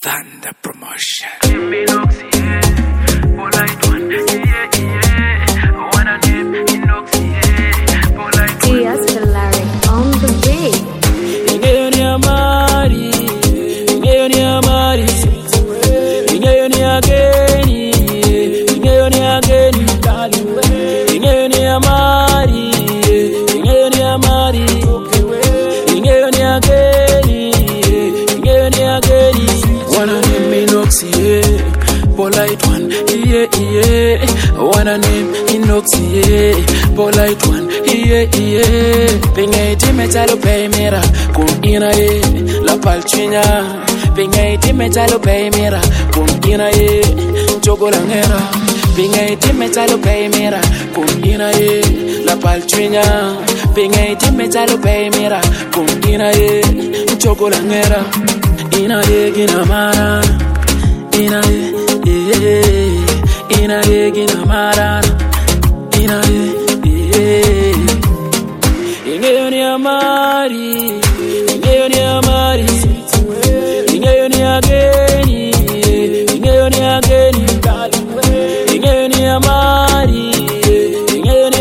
Thunder Promotion. Diaz Hilaric on the beat. Polite one, wanna name Inoxie, polite one, Pingaiti metalo pay mira, kun ina la palchina, Pingaiti metalo pay mira, kun ina chocolangera, Pingaiti metalo pay mira, kun ina la palchina, Pingaiti metalo pay mira, kun ina chocolangera, ina gina mara, ina gina marana, ingeyoni amari, ingeyoni ageni, ingeyoni ageni, ingeyoni amari, ingeyoni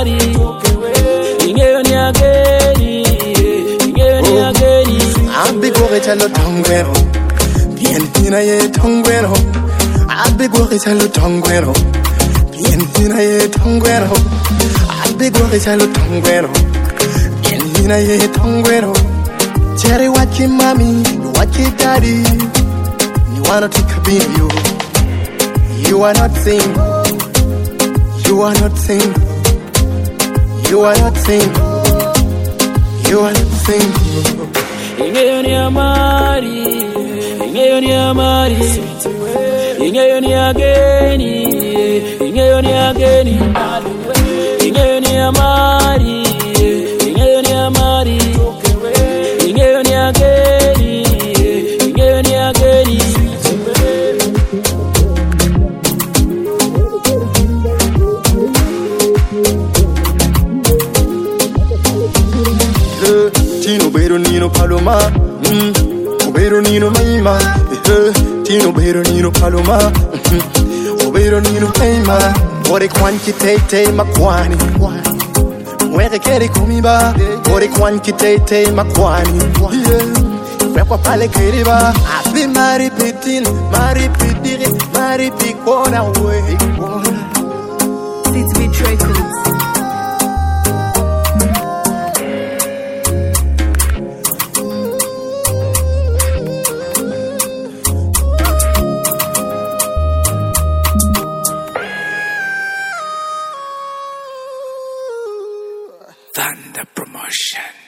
ageni. Abbi gore chalo tongwero, bien hina ye tongwero. Abbi gore chalo tongwero, bien hina ye tongwero. Abbi gore chalo tongwero, bien hina ye tongwero. Cherry what your mommy, what your daddy. You wanna take a video. You are not single. You are not single. You are not single. You are not single. Ingeyoni amari, ingeyoni ageni, ingeyoni ageni, ingeyoni amari, ingeyoni ageni, ingeyoni ageni. Tino Bero Nino Paloma, Obero Nino Maima, Tino Bero Nino Paloma, Obero Nino Maima, Ore Quantitete Makwani, Where Keri Kumiba, Ore Quantitete Makwani, Where Pale Keriba, I've been Mari Pitin, Mari Pitiri, Mari Picona way. It's Records. Thunder Promotion.